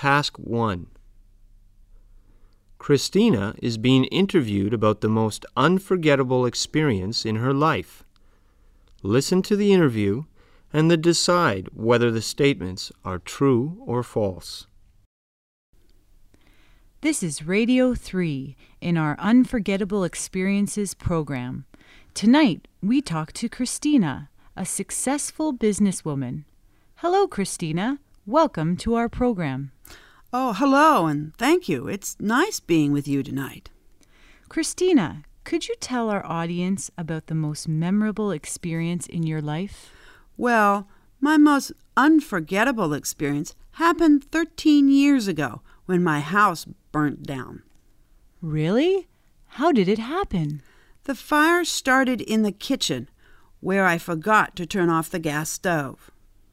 Task 1. Christina is being interviewed about the most unforgettable experience in her life. Listen to the interview and then decide whether the statements are true or false. This is Radio 3 in our Unforgettable Experiences program. Tonight, we talk to Christina, a successful businesswoman. Hello, Christina. Welcome to our program. Oh, hello, and thank you. It's nice being with you tonight. Christina, could you tell our audience about the most memorable experience in your life? Well, my most unforgettable experience happened 13 years ago when my house burnt down. Really? How did it happen? The fire started in the kitchen, where I forgot to turn off the gas stove.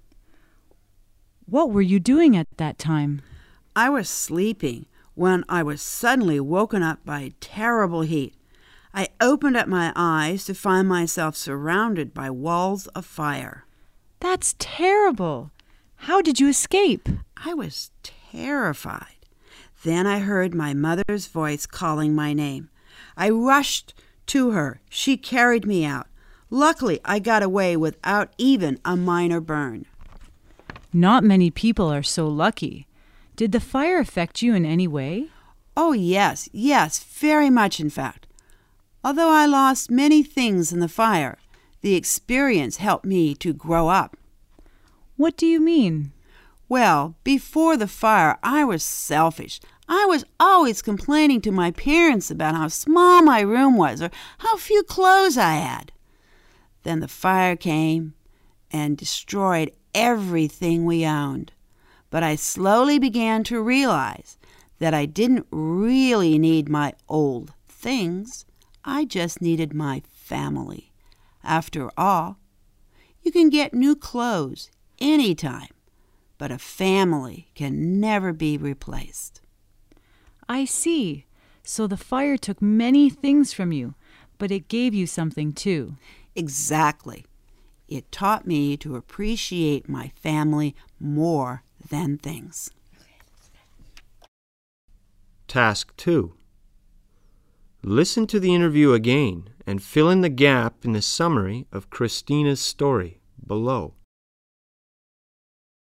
What were you doing at that time? I was sleeping when I was suddenly woken up by terrible heat. I opened up my eyes to find myself surrounded by walls of fire. That's terrible. How did you escape? I was terrified. Then I heard my mother's voice calling my name. I rushed to her. She carried me out. Luckily, I got away without even a minor burn. Not many people are so lucky. Did the fire affect you in any way? Oh, yes, very much, in fact. Although I lost many things in the fire, the experience helped me to grow up. What do you mean? Well, before the fire, I was selfish. I was always complaining to my parents about how small my room was or how few clothes I had. Then the fire came and destroyed everything we owned. But I slowly began to realize that I didn't really need my old things. I just needed my family. After all, you can get new clothes anytime, but a family can never be replaced. I see. So the fire took many things from you, but it gave you something too. Exactly. It taught me to appreciate my family more than things. Task 2. Listen to the interview again and fill in the gap in the summary of Christina's story below.